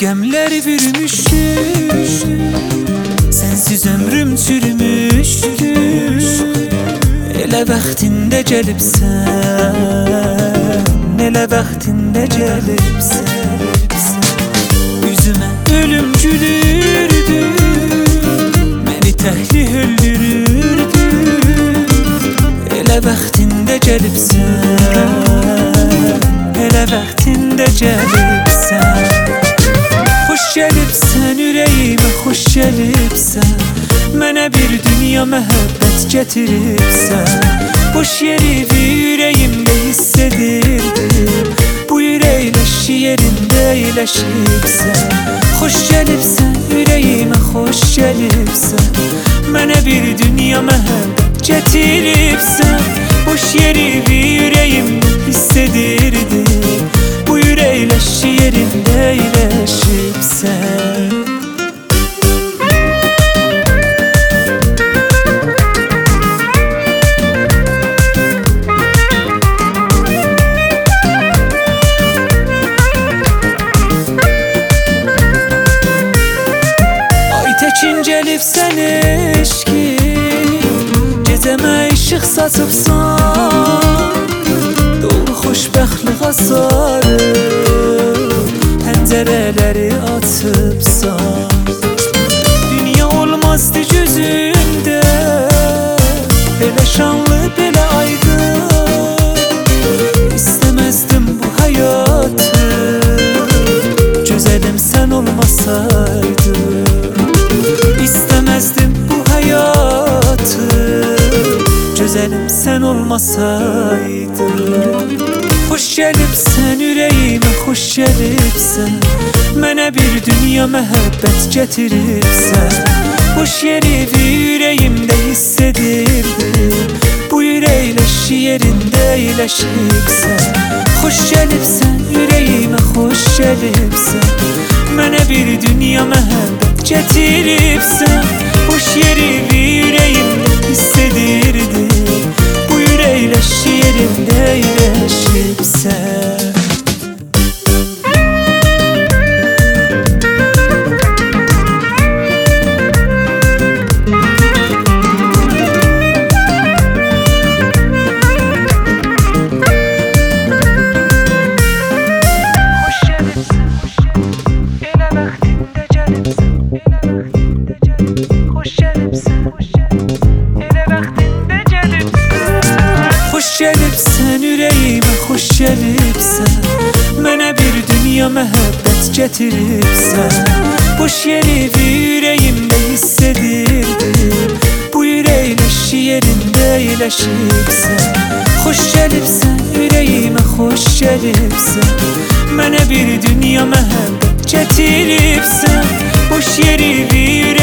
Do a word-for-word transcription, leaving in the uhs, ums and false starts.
Rəqəmlər bürümüşdü, sensiz ömrüm çürümüşdü. Elə vaxtində gəlibsən, elə vaxtında gəlibsən. Üzümə ölüm gülürdü, məni təhlih öldürürdü. Elə vaxtında gəlibsən, elə vaxtında gəlibsən. Xoş gəlibsən ürəyimə, xoş gəlibsən. Mənə bir dünya məhəbbət gətiribsən. Boş yeri ürəyimdə hiss edirdim. Bu ürəklə şiirində iyiləşibsən. Xoş gəlibsən ürəyimə, xoş gəlibsən. Mənə bir dünya məhəbbət gətiribsən. Boş yeri ürəyimdə hiss edirdim. Bu ürəklə şiirində iyiləşibsən. Gəlibsən eşkin, gecəmə işıq saçıbsan. Doğru xoşbəxtliğa sarı pəncərələri açıbsan. Dünya olmazdı gözümdə, belə şanlı, belə aydın. İstəməzdim bu həyatı, gözəlim sən olmasaydın. İstemezdim bu hayatı, güzelim sen olmasaydın. Hoş gelipsen ürəyimə, hoş gelipsen. Mənə bir dünya məhəbbət gətiribsən. Boş yeri ürəyimdə hiss edirdim. Bu ürəklə şiirində iyiləşibsən. Hoş gelipsen ürəyimə, hoş gelipsen. Mənə bir dünya məhəbbət gətiribsən. Boş yeri ürəyimdə hiss edirdim. Bu ürəklə şiirində iyiləşibsən. Gəlibsən ürəyimə, xoş gəlibsən. Mənə bir dünya məhəbbət gətiribsən. Boş yeri ürəyimdə hiss edirdim. Bu ürəklə şiirində iyiləşibsən. Xoş gəlibsən ürəyimə, xoş gəlibsən. Mənə bir dünya məhəbbət gətiribsən. Boş yeri ürəyimdə